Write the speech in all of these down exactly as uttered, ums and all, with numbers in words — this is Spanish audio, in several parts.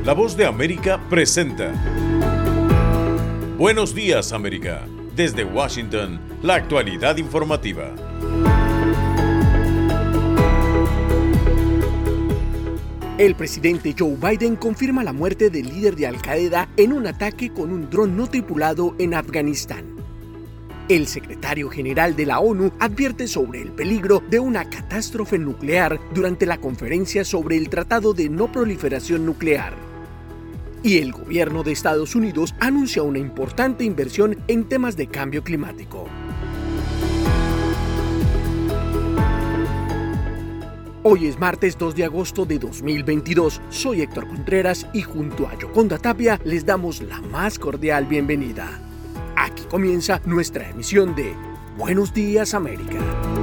La Voz de América presenta Buenos Días, América. Desde Washington, la actualidad informativa. El presidente Joe Biden confirma la muerte del líder de Al-Qaeda en un ataque con un dron no tripulado en Afganistán. El secretario general de la ONU advierte sobre el peligro de una catástrofe nuclear durante la conferencia sobre el Tratado de No Proliferación Nuclear. Y el gobierno de Estados Unidos anuncia una importante inversión en temas de cambio climático. Hoy es martes dos de agosto de dos mil veintidós. Soy Héctor Contreras y junto a Yoconda Tapia les damos la más cordial bienvenida. Aquí comienza nuestra emisión de Buenos Días, América.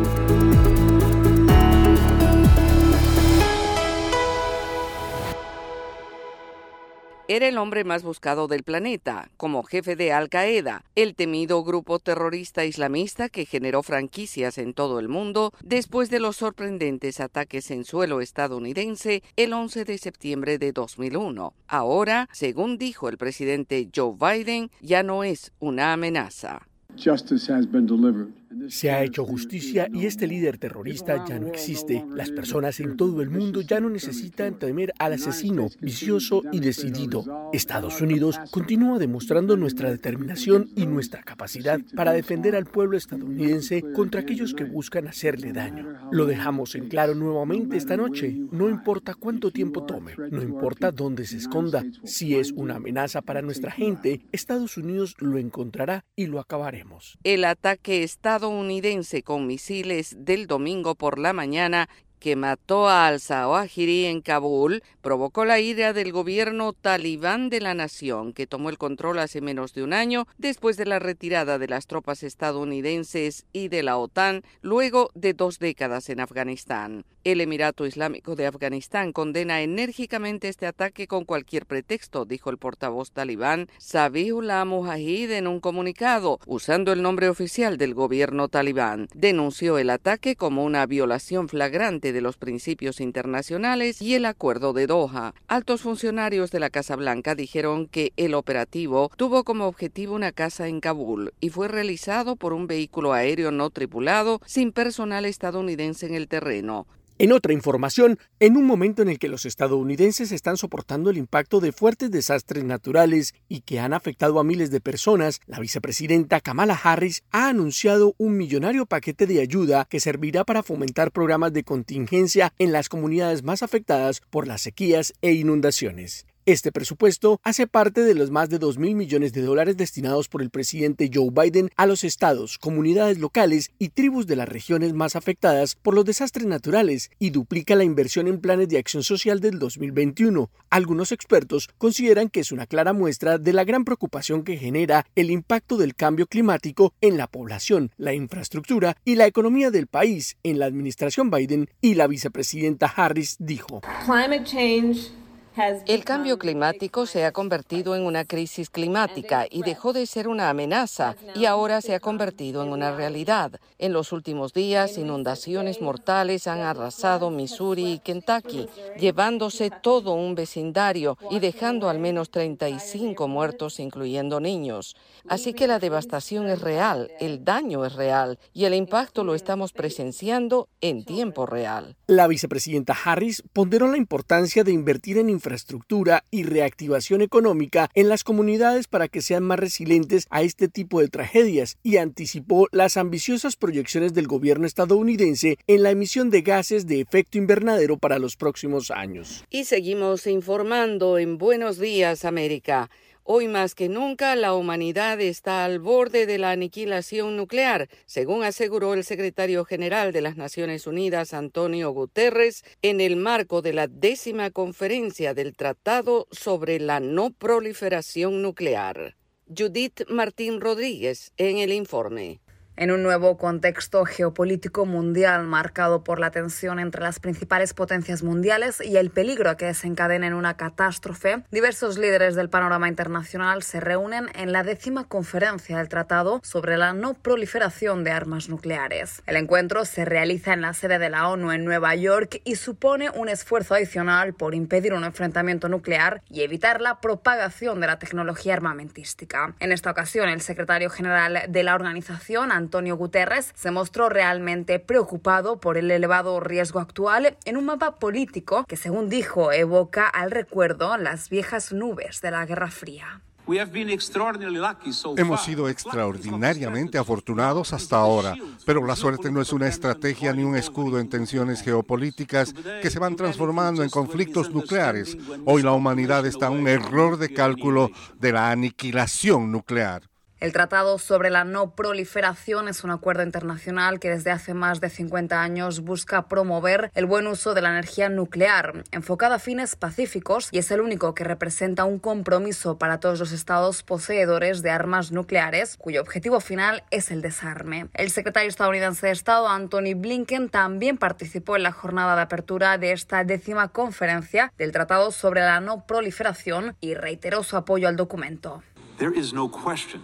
Era el hombre más buscado del planeta, como jefe de Al-Qaeda, el temido grupo terrorista islamista que generó franquicias en todo el mundo después de los sorprendentes ataques en suelo estadounidense el once de septiembre de dos mil uno. Ahora, según dijo el presidente Joe Biden, ya no es una amenaza. Se ha hecho justicia y este líder terrorista ya no existe. Las personas en todo el mundo ya no necesitan temer al asesino vicioso y decidido. Estados Unidos continúa demostrando nuestra determinación y nuestra capacidad para defender al pueblo estadounidense contra aquellos que buscan hacerle daño. Lo dejamos en claro nuevamente esta noche. No importa cuánto tiempo tome, no importa dónde se esconda. Si es una amenaza para nuestra gente, Estados Unidos lo encontrará y lo acabaremos. El ataque estadounidense con misiles del domingo por la mañana que mató a al-Zawahiri en Kabul provocó la ira del gobierno talibán de la nación, que tomó el control hace menos de un año después de la retirada de las tropas estadounidenses y de la OTAN luego de dos décadas en Afganistán. El Emirato Islámico de Afganistán condena enérgicamente este ataque con cualquier pretexto, dijo el portavoz talibán Zabihullah Mujahid en un comunicado, usando el nombre oficial del gobierno talibán. Denunció el ataque como una violación flagrante de los principios internacionales y el Acuerdo de Doha. Altos funcionarios de la Casa Blanca dijeron que el operativo tuvo como objetivo una casa en Kabul y fue realizado por un vehículo aéreo no tripulado sin personal estadounidense en el terreno. En otra información, en un momento en el que los estadounidenses están soportando el impacto de fuertes desastres naturales y que han afectado a miles de personas, la vicepresidenta Kamala Harris ha anunciado un millonario paquete de ayuda que servirá para fomentar programas de contingencia en las comunidades más afectadas por las sequías e inundaciones. Este presupuesto hace parte de los más de dos mil millones de dólares destinados por el presidente Joe Biden a los estados, comunidades locales y tribus de las regiones más afectadas por los desastres naturales y duplica la inversión en planes de acción social del dos mil veintiuno. Algunos expertos consideran que es una clara muestra de la gran preocupación que genera el impacto del cambio climático en la población, la infraestructura y la economía del país en la administración Biden, y la vicepresidenta Harris dijo: Climate change El cambio climático se ha convertido en una crisis climática y dejó de ser una amenaza y ahora se ha convertido en una realidad. En los últimos días, inundaciones mortales han arrasado Missouri y Kentucky, llevándose todo un vecindario y dejando al menos treinta y cinco muertos, incluyendo niños. Así que la devastación es real, el daño es real y el impacto lo estamos presenciando en tiempo real. La vicepresidenta Harris ponderó la importancia de invertir en infraestructura y reactivación económica en las comunidades para que sean más resilientes a este tipo de tragedias y anticipó las ambiciosas proyecciones del gobierno estadounidense en la emisión de gases de efecto invernadero para los próximos años. Y seguimos informando en Buenos Días, América. Hoy más que nunca, la humanidad está al borde de la aniquilación nuclear, según aseguró el secretario general de las Naciones Unidas, Antonio Guterres, en el marco de la décima conferencia del Tratado sobre la No Proliferación Nuclear. Judith Martín Rodríguez, en el informe. En un nuevo contexto geopolítico mundial marcado por la tensión entre las principales potencias mundiales y el peligro que desencadena en una catástrofe, diversos líderes del panorama internacional se reúnen en la décima conferencia del Tratado sobre la no proliferación de armas nucleares. El encuentro se realiza en la sede de la ONU en Nueva York y supone un esfuerzo adicional por impedir un enfrentamiento nuclear y evitar la propagación de la tecnología armamentística. En esta ocasión, el secretario general de la organización, Antonio Guterres, se mostró realmente preocupado por el elevado riesgo actual en un mapa político que, según dijo, evoca al recuerdo las viejas nubes de la Guerra Fría. Hemos sido extraordinariamente afortunados hasta ahora, pero la suerte no es una estrategia ni un escudo en tensiones geopolíticas que se van transformando en conflictos nucleares. Hoy la humanidad está en un error de cálculo de la aniquilación nuclear. El Tratado sobre la No Proliferación es un acuerdo internacional que desde hace más de cincuenta años busca promover el buen uso de la energía nuclear, enfocada a fines pacíficos, y es el único que representa un compromiso para todos los estados poseedores de armas nucleares, cuyo objetivo final es el desarme. El secretario estadounidense de Estado, Antony Blinken, también participó en la jornada de apertura de esta décima conferencia del Tratado sobre la No Proliferación y reiteró su apoyo al documento. There is no question.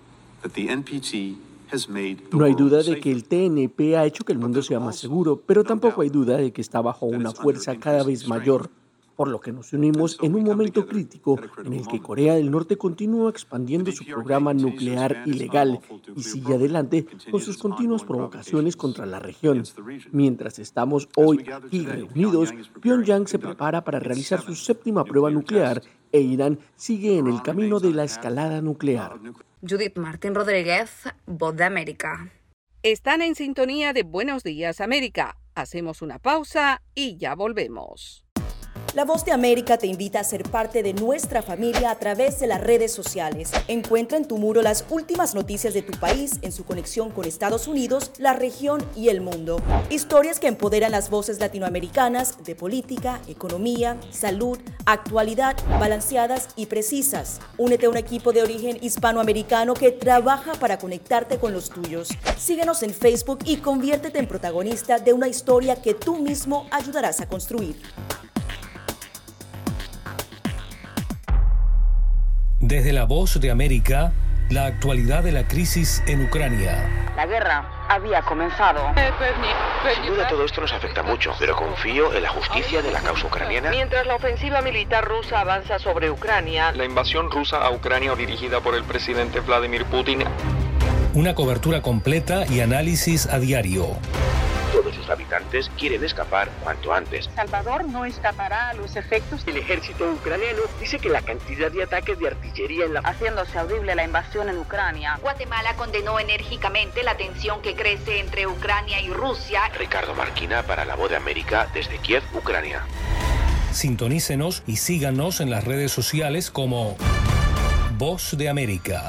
No hay duda de que el T N P ha hecho que el mundo sea más seguro, pero tampoco hay duda de que está bajo una fuerza cada vez mayor, por lo que nos unimos en un momento crítico en el que Corea del Norte continúa expandiendo su programa nuclear ilegal y sigue adelante con sus continuas provocaciones contra la región. Mientras estamos hoy aquí reunidos, Pyongyang se prepara para realizar su séptima prueba nuclear e Irán sigue en el camino de la escalada nuclear. Judith Martín Rodríguez, Voz de América. Están en sintonía de Buenos Días América. Hacemos una pausa y ya volvemos. La Voz de América te invita a ser parte de nuestra familia a través de las redes sociales. Encuentra en tu muro las últimas noticias de tu país en su conexión con Estados Unidos, la región y el mundo. Historias que empoderan las voces latinoamericanas de política, economía, salud, actualidad, balanceadas y precisas. Únete a un equipo de origen hispanoamericano que trabaja para conectarte con los tuyos. Síguenos en Facebook y conviértete en protagonista de una historia que tú mismo ayudarás a construir. Desde la Voz de América, la actualidad de la crisis en Ucrania. La guerra había comenzado. Sin duda todo esto nos afecta mucho, pero confío en la justicia de la causa ucraniana. Mientras la ofensiva militar rusa avanza sobre Ucrania, la invasión rusa a Ucrania dirigida por el presidente Vladimir Putin. Una cobertura completa y análisis a diario. Todos sus habitantes quieren escapar cuanto antes. Salvador no escapará a los efectos. El ejército ucraniano dice que la cantidad de ataques de artillería en la... haciéndose audible la invasión en Ucrania. Guatemala condenó enérgicamente la tensión que crece entre Ucrania y Rusia. Ricardo Marquina para La Voz de América desde Kiev, Ucrania. Sintonícenos y síganos en las redes sociales como Voz de América.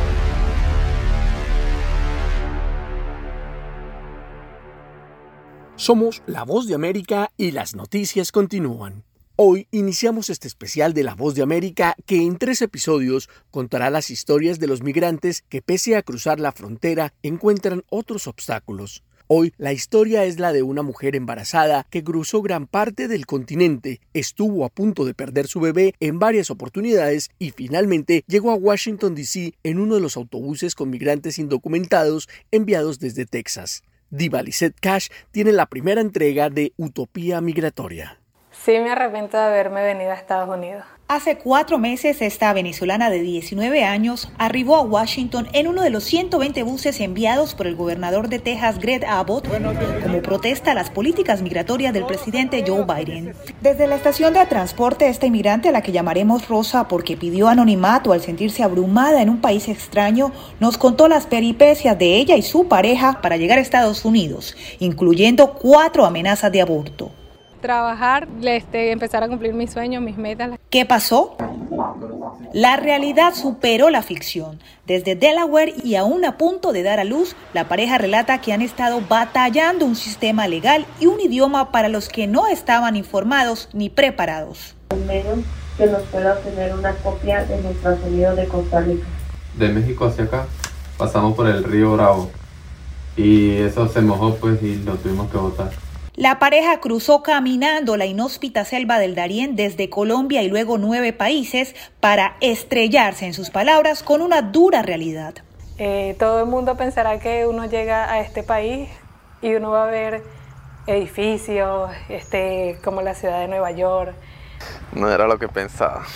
Somos La Voz de América y las noticias continúan. Hoy iniciamos este especial de La Voz de América que en tres episodios contará las historias de los migrantes que pese a cruzar la frontera encuentran otros obstáculos. Hoy la historia es la de una mujer embarazada que cruzó gran parte del continente, estuvo a punto de perder su bebé en varias oportunidades y finalmente llegó a Washington D C en uno de los autobuses con migrantes indocumentados enviados desde Texas. Diva Lizette Cash tiene la primera entrega de Utopía Migratoria. Sí, me arrepiento de haberme venido a Estados Unidos. Hace cuatro meses, esta venezolana de diecinueve años arribó a Washington en uno de los ciento veinte buses enviados por el gobernador de Texas, Greg Abbott, como protesta a las políticas migratorias del presidente Joe Biden. Desde la estación de transporte, esta inmigrante, a la que llamaremos Rosa porque pidió anonimato al sentirse abrumada en un país extraño, nos contó las peripecias de ella y su pareja para llegar a Estados Unidos, incluyendo cuatro amenazas de aborto. Trabajar, este, empezar a cumplir mis sueños, mis metas. ¿Qué pasó? La realidad superó la ficción. Desde Delaware y aún a punto de dar a luz, la pareja relata que han estado batallando un sistema legal y un idioma para los que no estaban informados ni preparados. Un medio que nos pueda obtener una copia de nuestro sonido de Costa Rica. De México hacia acá, pasamos por el río Bravo. y eso se mojó pues y lo tuvimos que botar. La pareja cruzó caminando la inhóspita selva del Darién desde Colombia y luego nueve países para estrellarse, en sus palabras, con una dura realidad. Eh, todo el mundo pensará que uno llega a este país y uno va a ver edificios este, como la ciudad de Nueva York. No era lo que pensaba.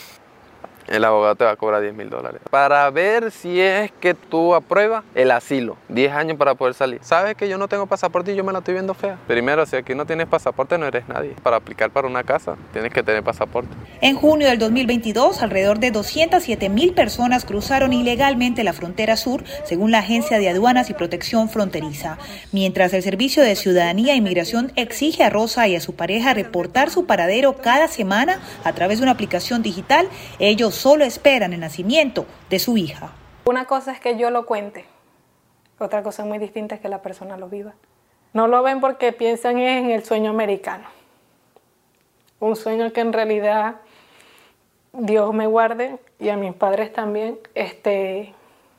El abogado te va a cobrar diez mil dólares. Para ver si es que tú apruebas el asilo. diez años para poder salir. ¿Sabes que yo no tengo pasaporte y yo me la estoy viendo fea? Primero, si aquí no tienes pasaporte, no eres nadie. Para aplicar para una casa, tienes que tener pasaporte. En junio del dos mil veintidós, alrededor de doscientas siete mil personas cruzaron ilegalmente la frontera sur, según la Agencia de Aduanas y Protección Fronteriza. Mientras el Servicio de Ciudadanía e Inmigración exige a Rosa y a su pareja reportar su paradero cada semana a través de una aplicación digital, ellos solo esperan el nacimiento de su hija. Una cosa es que yo lo cuente, otra cosa muy distinta es que la persona lo viva. No lo ven porque piensan en el sueño americano, un sueño que en realidad Dios me guarde y a mis padres también. Este,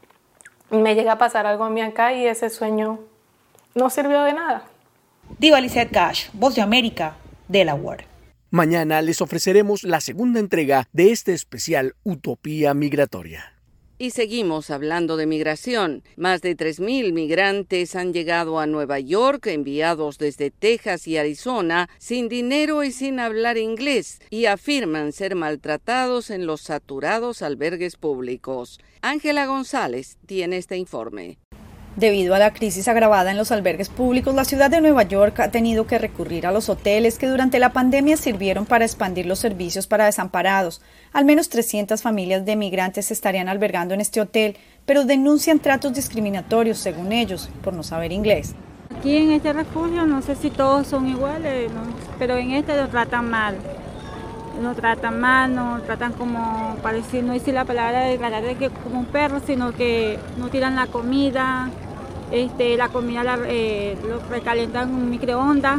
me llega a pasar algo a mí acá y ese sueño no sirvió de nada. Diva Lizette Cash, Voz de América, Delaware. Mañana les ofreceremos la segunda entrega de este especial Utopía Migratoria. Y seguimos hablando de migración. Más de tres mil migrantes han llegado a Nueva York, enviados desde Texas y Arizona, sin dinero y sin hablar inglés, y afirman ser maltratados en los saturados albergues públicos. Ángela González tiene este informe. Debido a la crisis agravada en los albergues públicos, la ciudad de Nueva York ha tenido que recurrir a los hoteles que durante la pandemia sirvieron para expandir los servicios para desamparados. Al menos trescientas familias de migrantes se estarían albergando en este hotel, pero denuncian tratos discriminatorios, según ellos, por no saber inglés. Aquí en este refugio no sé si todos son iguales, ¿no? Pero en este lo tratan mal. No tratan mal, no tratan como, para decir, no decir la palabra de tratar de que como un perro, sino que no tiran la comida, este, la comida la, eh, lo recalientan en un microondas.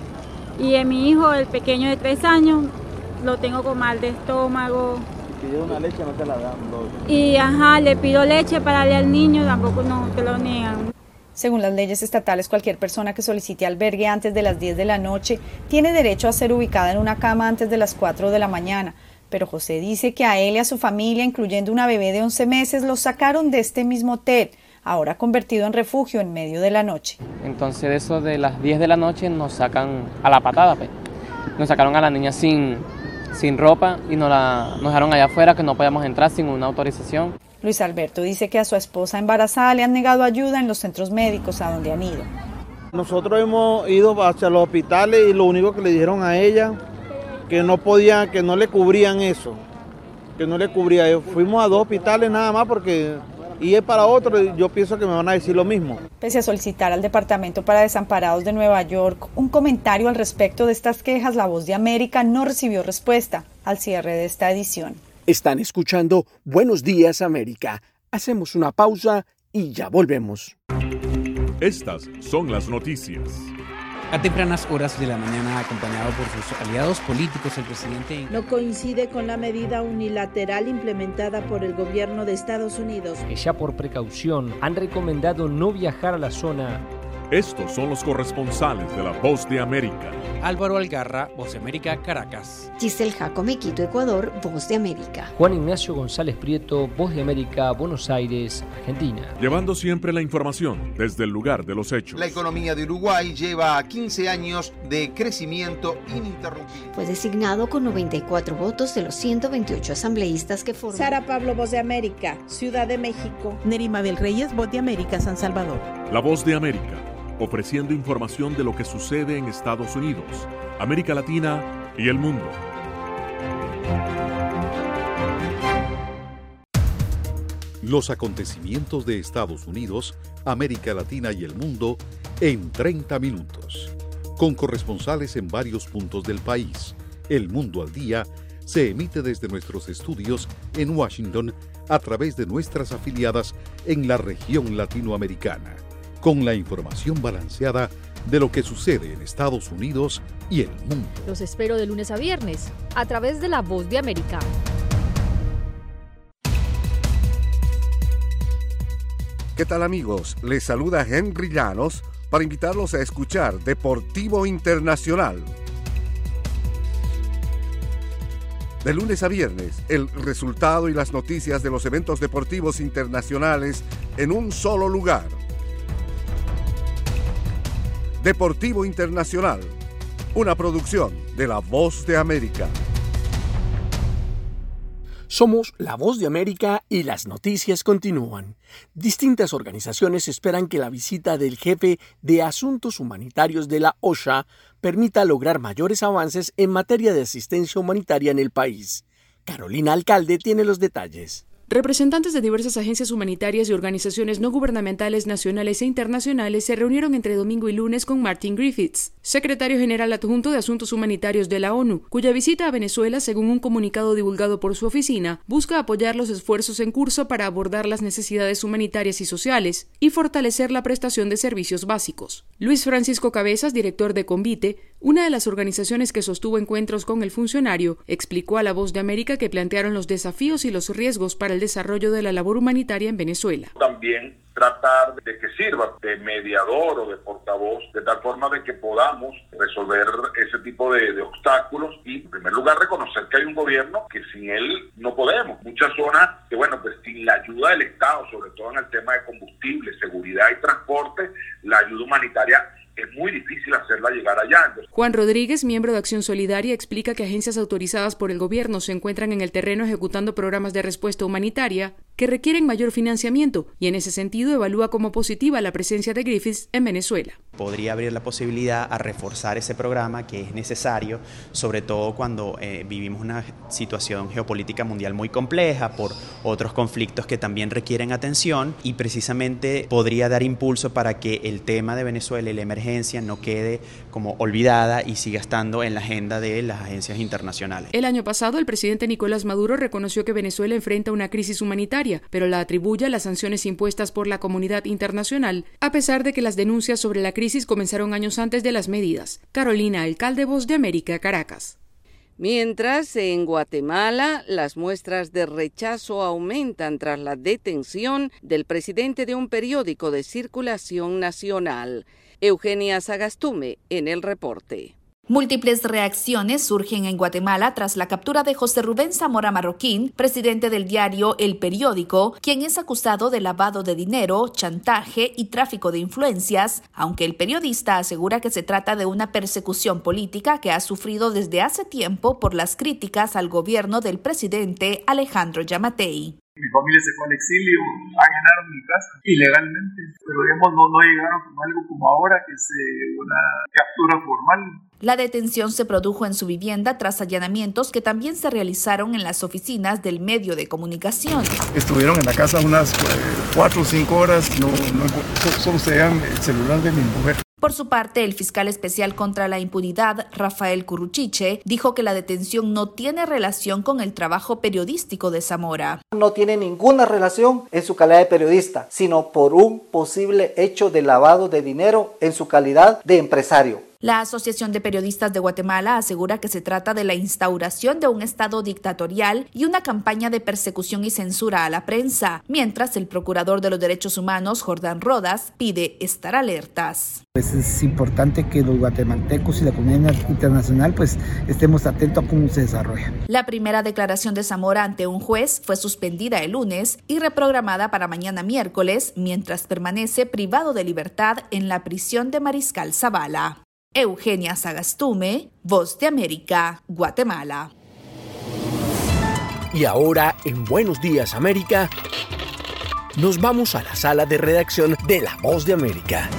Y en mi hijo, el pequeño de tres años, lo tengo con mal de estómago. Si pides una leche no te la dan. No. Y ajá, le pido leche para darle al niño, tampoco no te lo niegan. Según las leyes estatales, cualquier persona que solicite albergue antes de las diez de la noche tiene derecho a ser ubicada en una cama antes de las cuatro de la mañana. Pero José dice que a él y a su familia, incluyendo una bebé de once meses, los sacaron de este mismo hotel, ahora convertido en refugio en medio de la noche. Entonces, de eso de las diez de la noche nos sacan a la patada, pues. Nos sacaron a la niña sin, sin ropa y nos, la, nos dejaron allá afuera, que no podíamos entrar sin una autorización. Luis Alberto dice que a su esposa embarazada le han negado ayuda en los centros médicos a donde han ido. Nosotros hemos ido hacia los hospitales y lo único que le dijeron a ella que no podían, que no le cubrían eso, que no le cubría. Fuimos a dos hospitales nada más porque y es para otro, yo pienso que me van a decir lo mismo. Pese a solicitar al Departamento para Desamparados de Nueva York un comentario al respecto de estas quejas, La Voz de América no recibió respuesta al cierre de esta edición. Están escuchando Buenos Días América. Hacemos una pausa y ya volvemos. Estas son las noticias. A tempranas horas de la mañana, acompañado por sus aliados políticos, el presidente no coincide con la medida unilateral implementada por el gobierno de Estados Unidos, que ya por precaución han recomendado no viajar a la zona. Estos son los corresponsales de La Voz de América. Álvaro Algarra, Voz de América, Caracas. Giselle Jacome, Quito, Ecuador, Voz de América. Juan Ignacio González Prieto, Voz de América, Buenos Aires, Argentina. Llevando siempre la información desde el lugar de los hechos. La economía de Uruguay lleva quince años de crecimiento ininterrumpido. Fue designado con noventa y cuatro votos de los ciento veintiocho asambleístas que forman. Sara Pablo, Voz de América, Ciudad de México. Nerima Bel Reyes, Voz de América, San Salvador. La Voz de América, ofreciendo información de lo que sucede en Estados Unidos, América Latina y el mundo. Los acontecimientos de Estados Unidos, América Latina y el mundo en treinta minutos. Con corresponsales en varios puntos del país. El Mundo al Día se emite desde nuestros estudios en Washington a través de nuestras afiliadas en la región latinoamericana, con la información balanceada de lo que sucede en Estados Unidos y el mundo. Los espero de lunes a viernes, a través de La Voz de América. ¿Qué tal, amigos? Les saluda Henry Llanos para invitarlos a escuchar Deportivo Internacional. De lunes a viernes, el resultado y las noticias de los eventos deportivos internacionales en un solo lugar. Deportivo Internacional, una producción de La Voz de América. Somos La Voz de América y las noticias continúan. Distintas organizaciones esperan que la visita del jefe de Asuntos Humanitarios de la OCHA permita lograr mayores avances en materia de asistencia humanitaria en el país. Carolina Alcalde tiene los detalles. Representantes de diversas agencias humanitarias y organizaciones no gubernamentales nacionales e internacionales se reunieron entre domingo y lunes con Martin Griffiths, secretario general adjunto de Asuntos Humanitarios de la ONU, cuya visita a Venezuela, según un comunicado divulgado por su oficina, busca apoyar los esfuerzos en curso para abordar las necesidades humanitarias y sociales y fortalecer la prestación de servicios básicos. Luis Francisco Cabezas, director de Convite, una de las organizaciones que sostuvo encuentros con el funcionario, explicó a La Voz de América que plantearon los desafíos y los riesgos para el desarrollo de la labor humanitaria en Venezuela. También tratar de que sirva de mediador o de portavoz, de tal forma de que podamos resolver ese tipo de, de obstáculos y, en primer lugar, reconocer que hay un gobierno que sin él no podemos. Muchas zonas que, bueno, pues sin la ayuda del Estado, sobre todo en el tema de combustible, seguridad y transporte, la ayuda humanitaria es muy difícil hacerla llegar allá. Entonces, Juan Rodríguez, miembro de Acción Solidaria, explica que agencias autorizadas por el gobierno se encuentran en el terreno ejecutando programas de respuesta humanitaria que requieren mayor financiamiento y en ese sentido evalúa como positiva la presencia de Griffiths en Venezuela. Podría abrir la posibilidad a reforzar ese programa que es necesario, sobre todo cuando eh, vivimos una situación geopolítica mundial muy compleja por otros conflictos que también requieren atención, y precisamente podría dar impulso para que el tema de Venezuela y la emergencia no quede como olvidada y siga estando en la agenda de las agencias internacionales. El año pasado, el presidente Nicolás Maduro reconoció que Venezuela enfrenta una crisis humanitaria, pero la atribuye a las sanciones impuestas por la comunidad internacional, a pesar de que las denuncias sobre la crisis comenzaron años antes de las medidas. Carolina Alcalde, Voz de América, Caracas. Mientras, en Guatemala, las muestras de rechazo aumentan tras la detención del presidente de un periódico de circulación nacional. Eugenia Sagastume en el reporte. Múltiples reacciones surgen en Guatemala tras la captura de José Rubén Zamora Marroquín, presidente del diario El Periódico, quien es acusado de lavado de dinero, chantaje y tráfico de influencias, aunque el periodista asegura que se trata de una persecución política que ha sufrido desde hace tiempo por las críticas al gobierno del presidente Alejandro Yamatei. Mi familia se fue al exilio, allanaron mi casa ilegalmente, pero digamos no, no llegaron como algo como ahora, que es eh, una captura formal. La detención se produjo en su vivienda tras allanamientos que también se realizaron en las oficinas del medio de comunicación. Estuvieron en la casa unas cuatro o cinco horas, no, no, solo se veían el celular de mi mujer. Por su parte, el fiscal especial contra la impunidad, Rafael Curruchiche, dijo que la detención no tiene relación con el trabajo periodístico de Zamora. No tiene ninguna relación en su calidad de periodista, sino por un posible hecho de lavado de dinero en su calidad de empresario. La Asociación de Periodistas de Guatemala asegura que se trata de la instauración de un estado dictatorial y una campaña de persecución y censura a la prensa, mientras el procurador de los derechos humanos, Jordán Rodas, pide estar alertas. Pues es importante que los guatemaltecos y la comunidad internacional pues estemos atentos a cómo se desarrolla. La primera declaración de Zamora ante un juez fue suspendida el lunes y reprogramada para mañana miércoles, mientras permanece privado de libertad en la prisión de Mariscal Zavala. Eugenia Sagastume, Voz de América, Guatemala. Y ahora, en Buenos Días América, nos vamos a la sala de redacción de La Voz de América.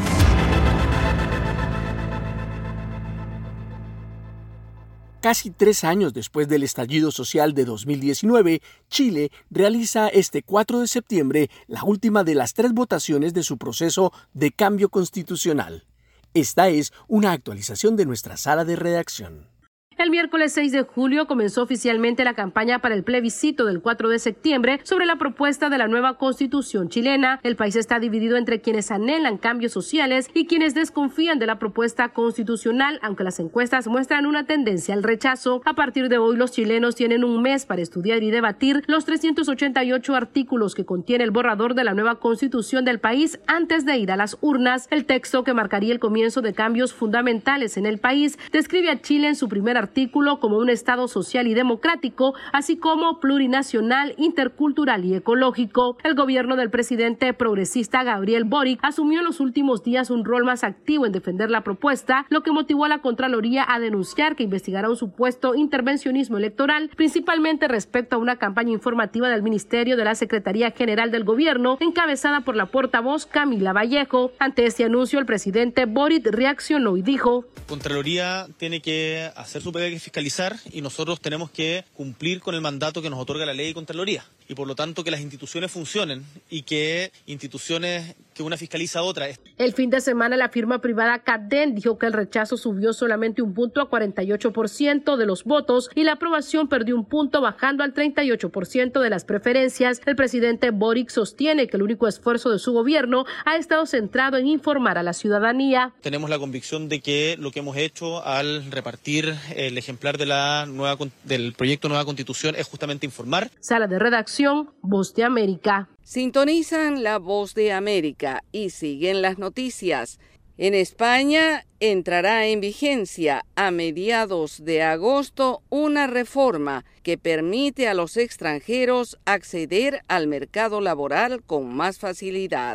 Casi tres años después del estallido social de dos mil diecinueve, Chile realiza este cuatro de septiembre la última de las tres votaciones de su proceso de cambio constitucional. Esta es una actualización de nuestra sala de redacción. El miércoles seis de julio comenzó oficialmente la campaña para el plebiscito del cuatro de septiembre sobre la propuesta de la nueva constitución chilena. El país está dividido entre quienes anhelan cambios sociales y quienes desconfían de la propuesta constitucional, aunque las encuestas muestran una tendencia al rechazo. A partir de hoy, los chilenos tienen un mes para estudiar y debatir los trescientos ochenta y ocho artículos que contiene el borrador de la nueva constitución del país antes de ir a las urnas. El texto, que marcaría el comienzo de cambios fundamentales en el país, describe a Chile en su primer artículo como un Estado social y democrático, así como plurinacional, intercultural y ecológico. El gobierno del presidente progresista Gabriel Boric asumió en los últimos días un rol más activo en defender la propuesta, lo que motivó a la Contraloría a denunciar que investigará un supuesto intervencionismo electoral, principalmente respecto a una campaña informativa del Ministerio de la Secretaría General del Gobierno, encabezada por la portavoz Camila Vallejo. Ante este anuncio, el presidente Boric reaccionó y dijo: Contraloría tiene que hacer su pega, que fiscalizar, y nosotros tenemos que cumplir con el mandato que nos otorga la ley de Contraloría. Y por lo tanto que las instituciones funcionen y que instituciones que una fiscaliza a otra. El fin de semana la firma privada Cadden dijo que el rechazo subió solamente un punto a cuarenta y ocho por ciento de los votos y la aprobación perdió un punto, bajando al treinta y ocho por ciento de las preferencias. El presidente Boric sostiene que el único esfuerzo de su gobierno ha estado centrado en informar a la ciudadanía. Tenemos la convicción de que lo que hemos hecho al repartir el ejemplar de la nueva, del proyecto Nueva Constitución es justamente informar. Sala de redacción, Voz de América. Sintonizan la Voz de América y siguen las noticias. En España entrará en vigencia a mediados de agosto una reforma que permite a los extranjeros acceder al mercado laboral con más facilidad.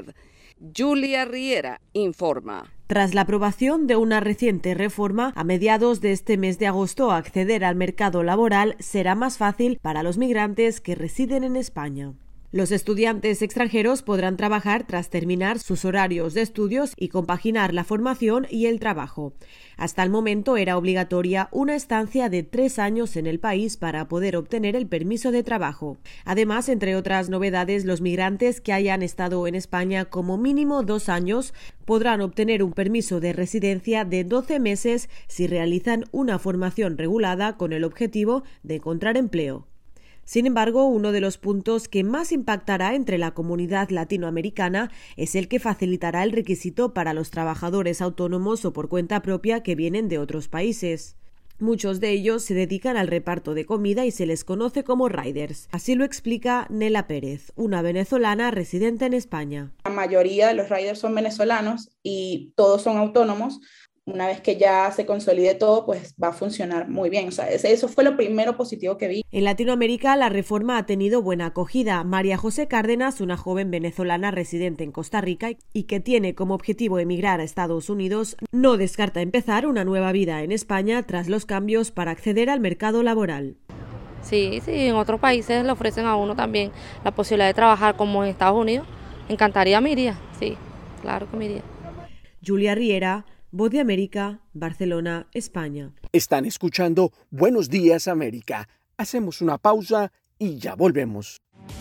Julia Riera informa. Tras la aprobación de una reciente reforma, a mediados de este mes de agosto acceder al mercado laboral será más fácil para los migrantes que residen en España. Los estudiantes extranjeros podrán trabajar tras terminar sus horarios de estudios y compaginar la formación y el trabajo. Hasta el momento era obligatoria una estancia de tres años en el país para poder obtener el permiso de trabajo. Además, entre otras novedades, los migrantes que hayan estado en España como mínimo dos años podrán obtener un permiso de residencia de doce meses si realizan una formación regulada con el objetivo de encontrar empleo. Sin embargo, uno de los puntos que más impactará entre la comunidad latinoamericana es el que facilitará el requisito para los trabajadores autónomos o por cuenta propia que vienen de otros países. Muchos de ellos se dedican al reparto de comida y se les conoce como riders. Así lo explica Nela Pérez, una venezolana residente en España. La mayoría de los riders son venezolanos y todos son autónomos. Una vez que ya se consolide todo, pues va a funcionar muy bien. O sea, eso fue lo primero positivo que vi. En Latinoamérica, la reforma ha tenido buena acogida. María José Cárdenas, una joven venezolana residente en Costa Rica y que tiene como objetivo emigrar a Estados Unidos, no descarta empezar una nueva vida en España tras los cambios para acceder al mercado laboral. Sí, sí, en otros países le ofrecen a uno también la posibilidad de trabajar como en Estados Unidos. Encantaría, me iría, sí, claro que me iría. Julia Riera, Voz de América, Barcelona, España. Están escuchando Buenos Días América. Hacemos una pausa y ya volvemos.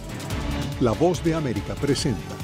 La Voz de América presenta.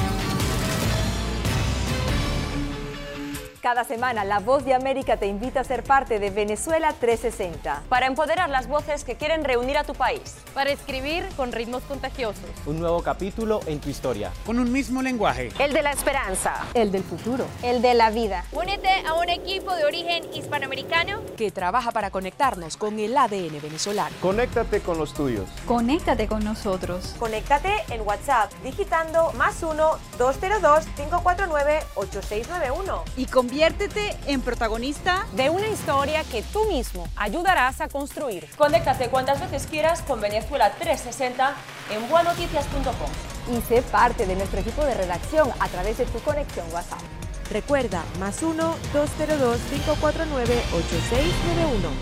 Cada semana, La Voz de América te invita a ser parte de Venezuela trescientos sesenta. Para empoderar las voces que quieren reunir a tu país. Para escribir con ritmos contagiosos. Un nuevo capítulo en tu historia. Con un mismo lenguaje. El de la esperanza. El del futuro. El de la vida. Únete a un equipo de origen hispanoamericano que trabaja para conectarnos con el A D N venezolano. Conéctate con los tuyos. Conéctate con nosotros. Conéctate en WhatsApp digitando más uno, dos cero dos, cinco cuatro nueve, ocho seis nueve uno. Y con Conviértete en protagonista de una historia que tú mismo ayudarás a construir. Conéctate cuantas veces quieras con Venezuela trescientos sesenta en buenoticias punto com. Y sé parte de nuestro equipo de redacción a través de tu conexión WhatsApp. Recuerda, más uno, dos cero dos, cinco cuatro nueve, ocho seis nueve uno.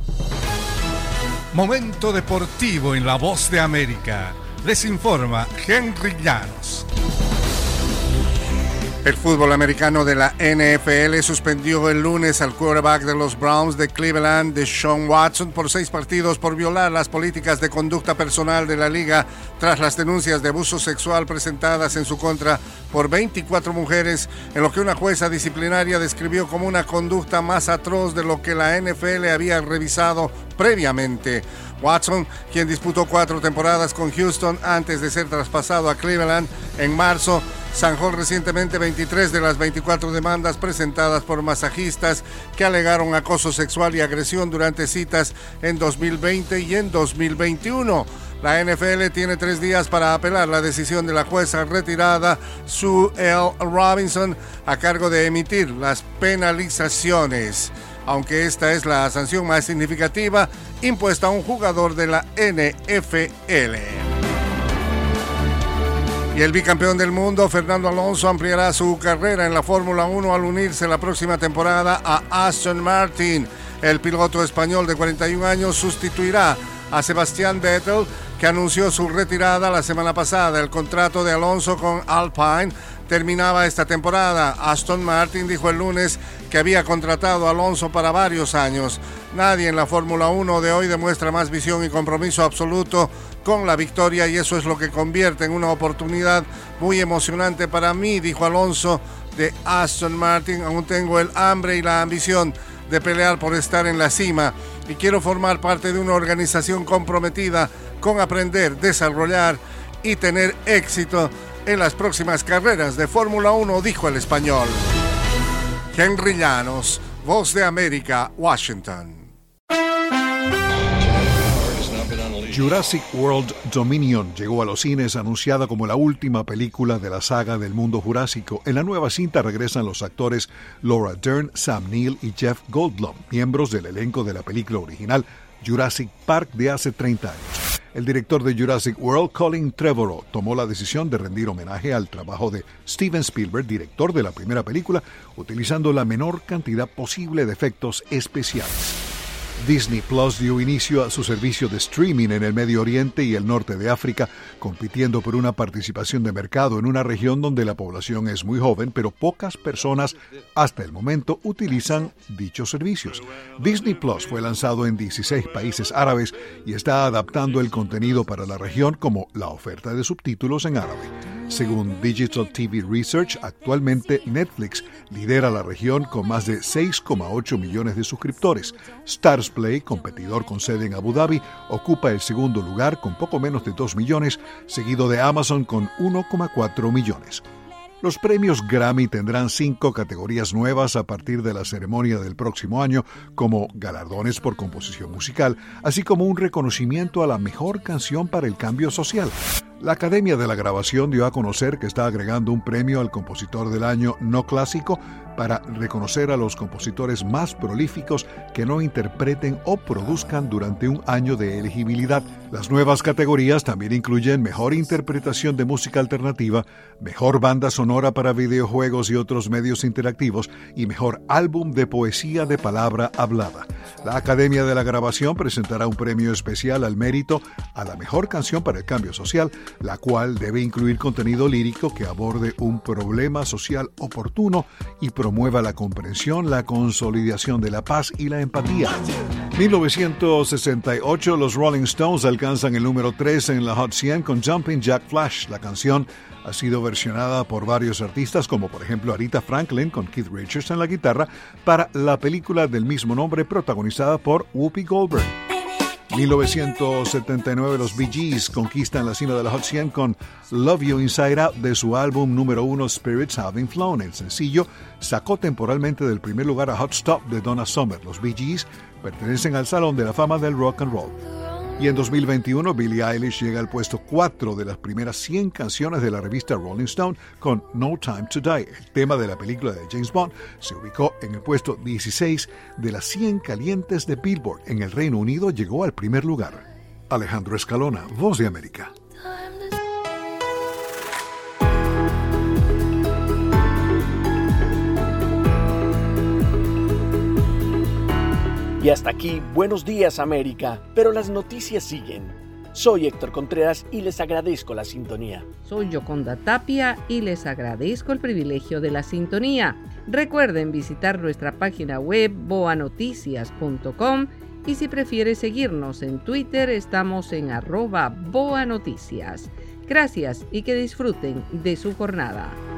Momento deportivo en La Voz de América. Les informa Henry Llanos. El fútbol americano de la N F L suspendió el lunes al quarterback de los Browns de Cleveland, Deshaun Watson, por seis partidos por violar las políticas de conducta personal de la liga tras las denuncias de abuso sexual presentadas en su contra por veinticuatro mujeres, en lo que una jueza disciplinaria describió como una conducta más atroz de lo que la N F L había revisado previamente. Watson, quien disputó cuatro temporadas con Houston antes de ser traspasado a Cleveland en marzo, zanjó recientemente veintitrés de las veinticuatro demandas presentadas por masajistas que alegaron acoso sexual y agresión durante citas en dos mil veinte y en dos mil veintiuno. La N F L tiene tres días para apelar la decisión de la jueza retirada Sue L. Robinson a cargo de emitir las penalizaciones, aunque esta es la sanción más significativa impuesta a un jugador de la N F L. Y el bicampeón del mundo, Fernando Alonso, ampliará su carrera en la Fórmula uno al unirse la próxima temporada a Aston Martin. El piloto español de cuarenta y un años sustituirá a Sebastian Vettel, que anunció su retirada la semana pasada. El contrato de Alonso con Alpine terminaba esta temporada. Aston Martin dijo el lunes que había contratado a Alonso para varios años. Nadie en la Fórmula uno de hoy demuestra más visión y compromiso absoluto con la victoria, y eso es lo que convierte en una oportunidad muy emocionante para mí, dijo Alonso de Aston Martin. Aún tengo el hambre y la ambición de pelear por estar en la cima y quiero formar parte de una organización comprometida con aprender, desarrollar y tener éxito en las próximas carreras de Fórmula uno, dijo el español. Henry Llanos, Voz de América, Washington. Jurassic World Dominion llegó a los cines anunciada como la última película de la saga del mundo jurásico. En la nueva cinta regresan los actores Laura Dern, Sam Neill y Jeff Goldblum, miembros del elenco de la película original Jurassic Park de hace treinta años. El director de Jurassic World, Colin Trevorrow, tomó la decisión de rendir homenaje al trabajo de Steven Spielberg, director de la primera película, utilizando la menor cantidad posible de efectos especiales. Disney Plus dio inicio a su servicio de streaming en el Medio Oriente y el norte de África, compitiendo por una participación de mercado en una región donde la población es muy joven, pero pocas personas hasta el momento utilizan dichos servicios. Disney Plus fue lanzado en dieciséis países árabes y está adaptando el contenido para la región, como la oferta de subtítulos en árabe. Según Digital T V Research, actualmente Netflix lidera la región con más de seis coma ocho millones de suscriptores. Starzplay, competidor con sede en Abu Dhabi, ocupa el segundo lugar con poco menos de dos millones, seguido de Amazon con uno coma cuatro millones. Los premios Grammy tendrán cinco categorías nuevas a partir de la ceremonia del próximo año, como galardones por composición musical, así como un reconocimiento a la mejor canción para el cambio social. La Academia de la Grabación dio a conocer que está agregando un premio al compositor del año no clásico para reconocer a los compositores más prolíficos que no interpreten o produzcan durante un año de elegibilidad. Las nuevas categorías también incluyen mejor interpretación de música alternativa, mejor banda sonora para videojuegos y otros medios interactivos y mejor álbum de poesía de palabra hablada. La Academia de la Grabación presentará un premio especial al mérito a la mejor canción para el cambio social, la cual debe incluir contenido lírico que aborde un problema social oportuno y promueva la comprensión, la consolidación de la paz y la empatía. mil novecientos sesenta y ocho, los Rolling Stones alcanzan el número tres en la Hot cien con Jumping Jack Flash. La canción ha sido versionada por varios artistas, como por ejemplo Aretha Franklin con Keith Richards en la guitarra, para la película del mismo nombre protagonizada por Whoopi Goldberg. mil novecientos setenta y nueve, los Bee Gees conquistan la cima de la Hot cien con Love You Inside Out de su álbum número uno Spirits Having Flown. El sencillo sacó temporalmente del primer lugar a Hot Stop de Donna Summer. Los Bee Gees pertenecen al Salón de la Fama del Rock and Roll. Y en dos mil veintiuno, Billie Eilish llega al puesto cuatro de las primeras cien canciones de la revista Rolling Stone con No Time to Die. El tema de la película de James Bond se ubicó en el puesto dieciséis de las cien calientes de Billboard. En el Reino Unido llegó al primer lugar. Alejandro Escalona, Voz de América. Y hasta aquí, Buenos Días América, pero las noticias siguen. Soy Héctor Contreras y les agradezco la sintonía. Soy Yoconda Tapia y les agradezco el privilegio de la sintonía. Recuerden visitar nuestra página web boa noticias punto com y si prefiere seguirnos en Twitter estamos en arroba boanoticias. Gracias y que disfruten de su jornada.